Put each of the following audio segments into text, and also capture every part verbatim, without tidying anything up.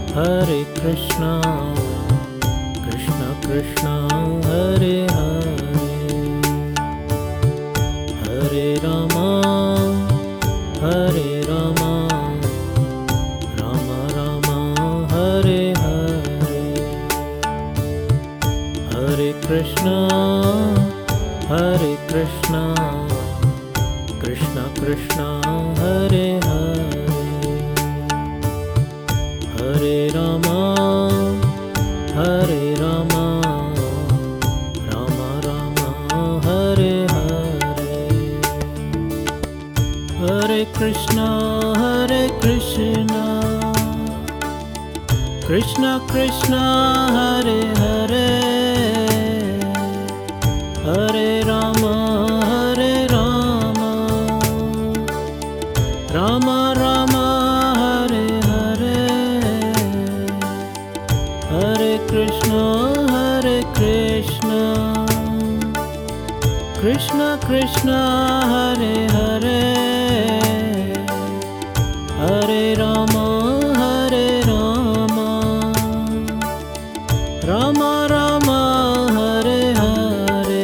Hare Krishna, Krishna Krishna, Hare Hare, Hare Rama, Hare Rama, Rama Rama, Hare Hare, Hare Krishna, Hare Krishna, Krishna Krishna, Hare Hare, Hare Rama, Hare Rama, Rama Rama, Hare Hare, Hare Krishna, Hare Krishna, Krishna Krishna, Hare Hare, Hare Rama, Hare Rama, Rama Rama, Hare Hare, Hare Krishna, Hare Krishna, Krishna Krishna, Hare Hare, Hare Rama, Hare Rama, Rama Rama, Hare Hare,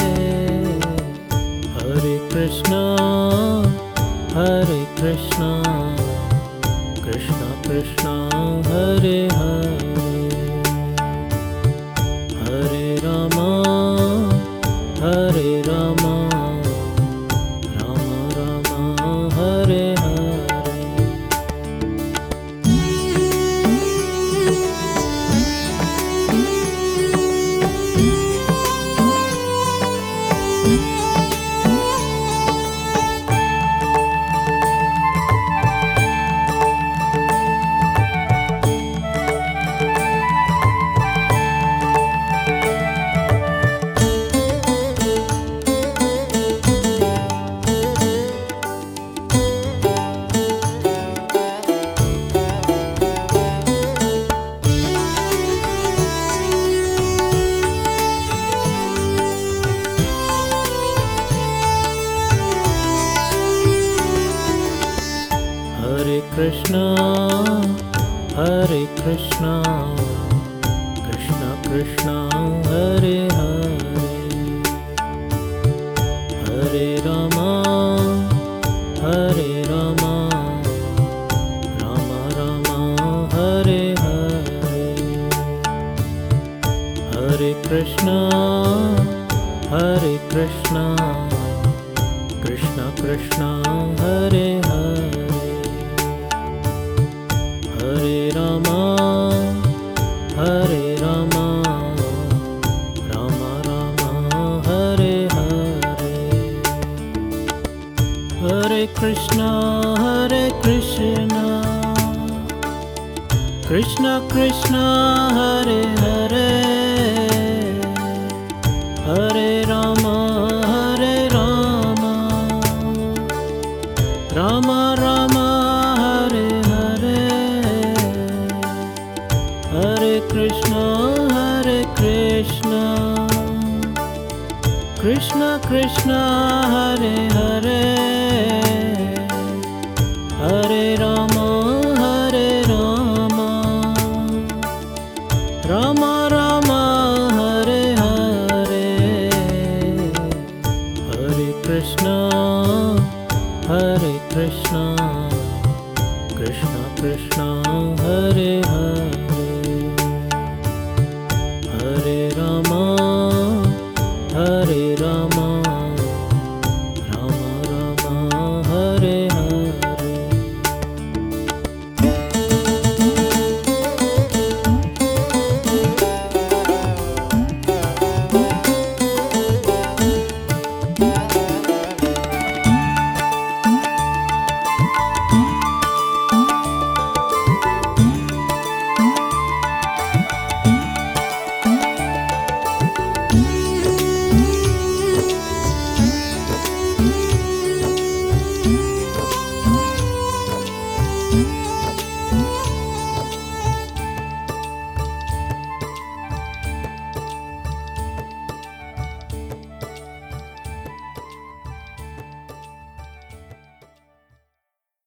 Hare Krishna, Hare Krishna, Krishna Krishna, Hare Hare, Hare Rama, Hare Rama, Rama Rama, Hare Hare. Hare Krishna, Hare Krishna, Krishna Krishna, Hare Hare, Hare Rama, Hare Rama, Rama Rama, Hare Hare, Hare Krishna, Hare Krishna, Krishna Krishna, Hare Hare, Hare Rama, Hare Rama, Rama Rama, Hare Hare, Hare Krishna, Hare Krishna, Krishna Krishna, Hare Hare, Hare Rama, Hare Rama, Rama Rama, Hare Hare, Hare Krishna, Hare Krishna, Krishna Krishna, Hare Hare, Hare Rama, Hare Rama, Rama Rama, Hare Hare, Hare Krishna, Hare Krishna, Krishna Krishna, Hare Hare.